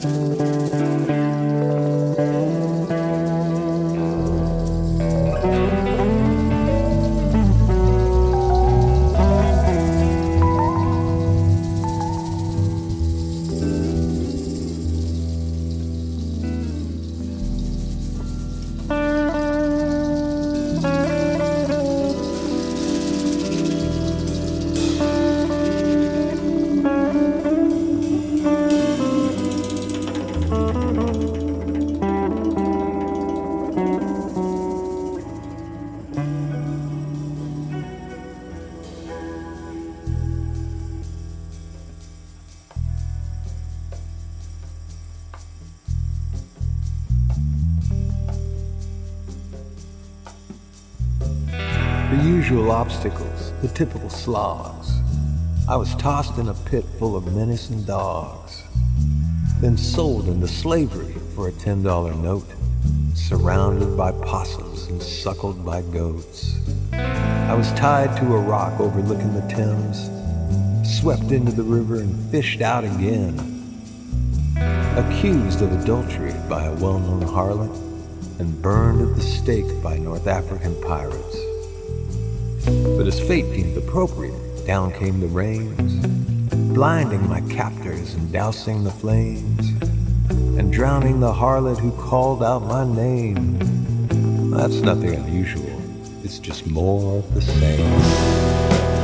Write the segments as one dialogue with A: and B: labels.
A: The usual obstacles, the typical slogs. I was tossed in a pit full of menacing dogs, then sold into slavery for a $10 note, surrounded by possums and suckled by goats. I was tied to a rock overlooking the Thames, swept into the river and fished out again, accused of adultery by a well-known harlot, and burned at the stake by North African pirates. But as fate deemed appropriate, down came the rains, blinding my captors and dousing the flames, and drowning the harlot who called out my name. That's nothing unusual, it's just more of the same.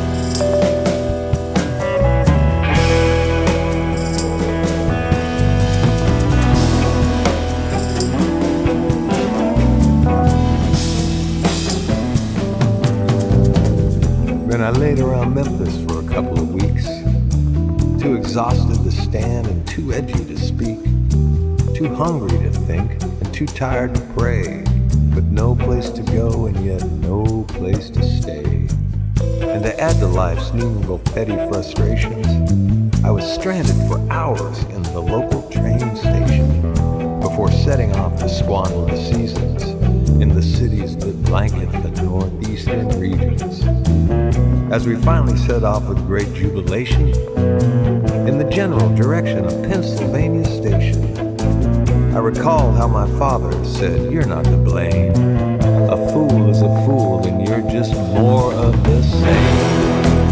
A: I laid around Memphis for a couple of weeks, too exhausted to stand and too edgy to speak, too hungry to think and too tired to pray, with no place to go and yet no place to stay. And to add to life's innumerable petty frustrations, I was stranded for hours in the local train station before setting off to squander the seasons in the cities that blanket the northeastern regions. As we finally set off with great jubilation in the general direction of Pennsylvania Station, I recalled how my father said, "You're not to blame. A fool is a fool and you're just more of the same."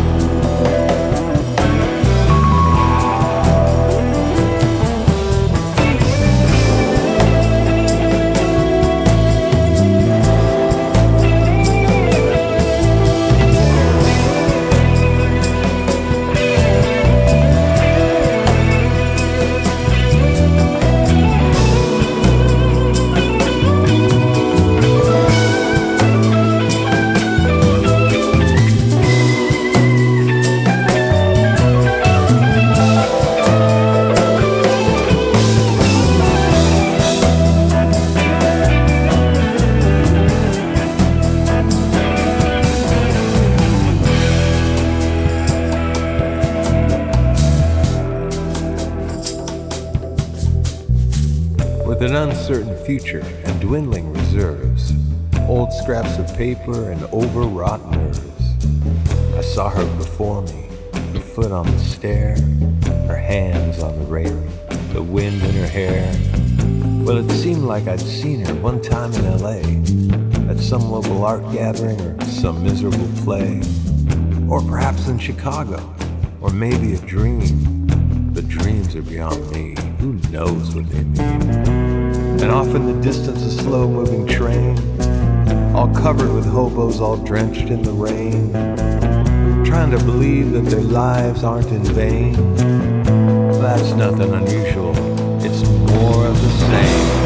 A: With an uncertain future and dwindling reserves, old scraps of paper and overwrought nerves, I saw her before me, her foot on the stair, her hands on the railing, the wind in her hair. Well, it seemed like I'd seen her one time in L.A., at some local art gathering or some miserable play, or perhaps in Chicago, or maybe a dream. But dreams are beyond me. Who knows what they mean? And off in the distance, a slow-moving train, all covered with hobos, all drenched in the rain, trying to believe that their lives aren't in vain. That's nothing unusual. It's more of the same.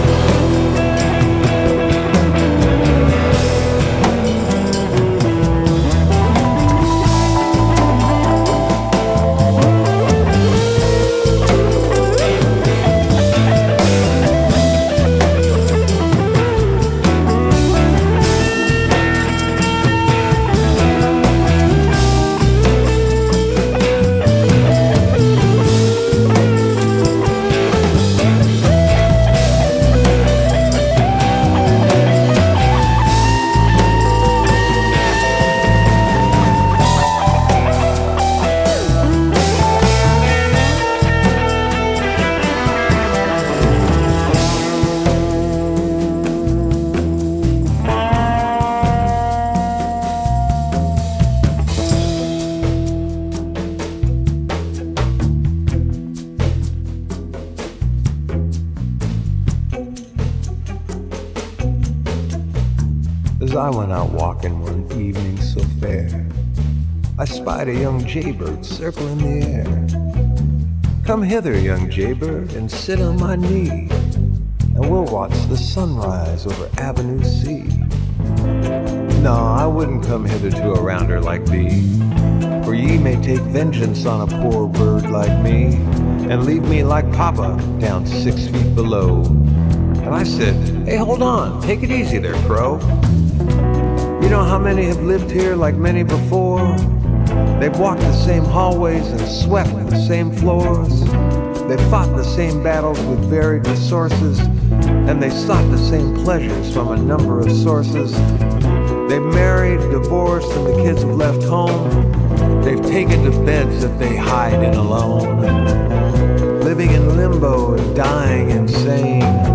A: As I went out walking one evening so fair, I spied a young jaybird circle in the air. Come hither, young jaybird, and sit on my knee, and we'll watch the sunrise over Avenue C. No, I wouldn't come hither to a rounder like thee, for ye may take vengeance on a poor bird like me, and leave me like Papa down 6 feet below. And I said, hey, hold on, take it easy there, crow. You know how many have lived here like many before? They've walked the same hallways and swept the same floors. They've fought the same battles with varied resources, and they sought the same pleasures from a number of sources. They've married, divorced, and the kids have left home. They've taken to beds that they hide in alone, living in limbo and dying insane.